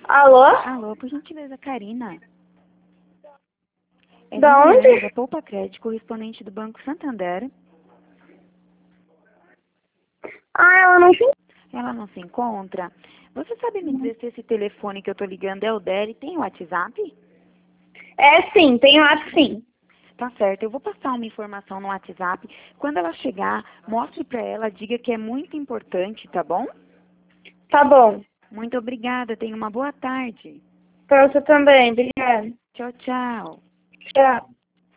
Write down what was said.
Alô? Alô, por gentileza, Karina. É Da Viviane, onde? da Poupa Crédito, correspondente do Banco Santander. Ah, ela não tem. Ela não se encontra. Você sabe me dizer se esse telefone que eu tô ligando é o dela e tem o WhatsApp? É sim, tem lá sim. Tá certo, eu vou passar uma informação no WhatsApp. Quando ela chegar, mostre pra ela, diga que é muito importante, tá bom? Tá bom. Muito obrigada, tenha uma boa tarde. Pra você também, obrigada. Tchau, tchau. Tchau.